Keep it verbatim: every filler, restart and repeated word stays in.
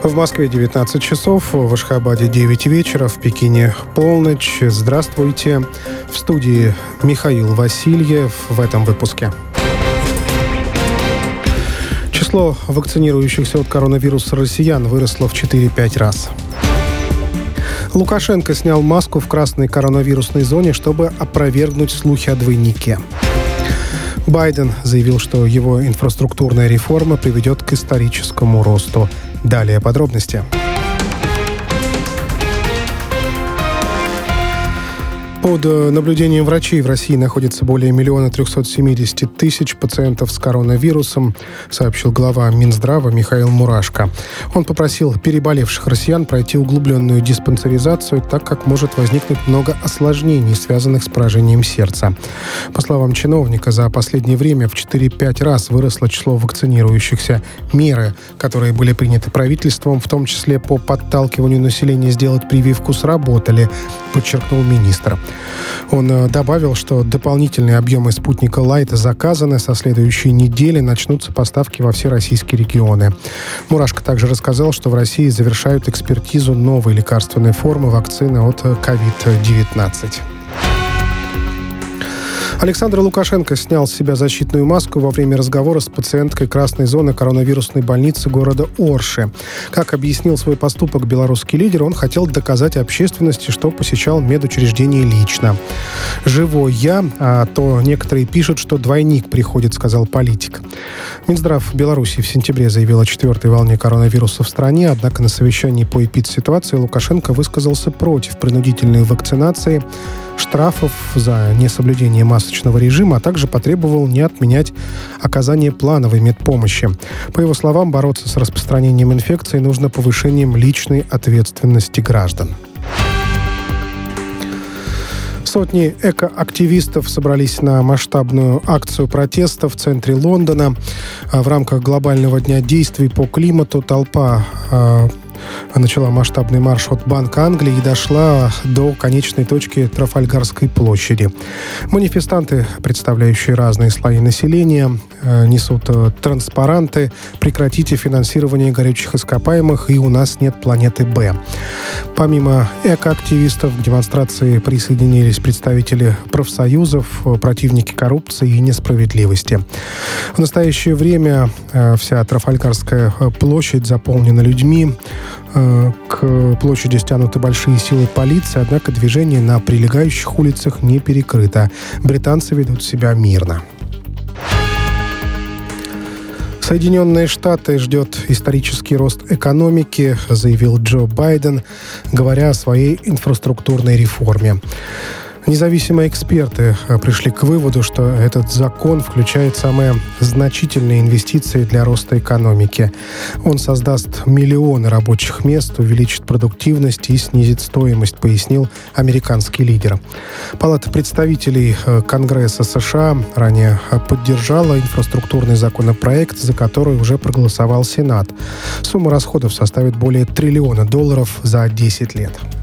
В Москве девятнадцать часов, в Ашхабаде девять вечера, в Пекине полночь. Здравствуйте. В студии Михаил Васильев в этом выпуске. Число вакцинирующихся от коронавируса россиян выросло в четыре-пять раз. Лукашенко снял маску в красной коронавирусной зоне, чтобы опровергнуть слухи о двойнике. Байден заявил, что его инфраструктурная реформа приведет к историческому росту. Далее подробности. Под наблюдением врачей в России находится более миллиона трехсот семидесяти тысяч пациентов с коронавирусом, сообщил глава Минздрава Михаил Мурашко. Он попросил переболевших россиян пройти углубленную диспансеризацию, так как может возникнуть много осложнений, связанных с поражением сердца. По словам чиновника, за последнее время в четыре-пять раз выросло число вакцинирующихся. Меры, которые были приняты правительством, в том числе по подталкиванию населения сделать прививку, сработали, подчеркнул министр. Он добавил, что дополнительные объемы спутника Лайт заказаны. Со следующей недели начнутся поставки во все российские регионы. Мурашко также рассказал, что в России завершают экспертизу новой лекарственной формы вакцины от ковид девятнадцать. Александр Лукашенко снял с себя защитную маску во время разговора с пациенткой красной зоны коронавирусной больницы города Орши. Как объяснил свой поступок белорусский лидер, он хотел доказать общественности, что посещал медучреждение лично. «Живой я, а то некоторые пишут, что двойник приходит», — сказал политик. Минздрав Беларуси в сентябре заявил о четвертой волне коронавируса в стране, однако на совещании по эпидситуации Лукашенко высказался против принудительной вакцинации, штрафов за несоблюдение масочного режима, а также потребовал не отменять оказание плановой медпомощи. По его словам, бороться с распространением инфекции нужно повышением личной ответственности граждан. Сотни экоактивистов собрались на масштабную акцию протеста в центре Лондона. В рамках глобального дня действий по климату толпа э, начала масштабный марш от Банка Англии и дошла до конечной точки Трафальгарской площади. Манифестанты, представляющие разные слои населения, несут транспаранты «Прекратите финансирование горючих ископаемых, и у нас нет планеты Б». Помимо экоактивистов к демонстрации присоединились представители профсоюзов, противники коррупции и несправедливости. В настоящее время вся Трафальгарская площадь заполнена людьми. К площади стянуты большие силы полиции, однако движение на прилегающих улицах не перекрыто. Британцы ведут себя мирно. Соединенные Штаты ждет исторический рост экономики, заявил Джо Байден, говоря о своей инфраструктурной реформе. Независимые эксперты пришли к выводу, что этот закон включает самые значительные инвестиции для роста экономики. Он создаст миллионы рабочих мест, увеличит продуктивность и снизит стоимость, пояснил американский лидер. Палата представителей Конгресса США ранее поддержала инфраструктурный законопроект, за который уже проголосовал Сенат. Сумма расходов составит более триллиона долларов за десять лет.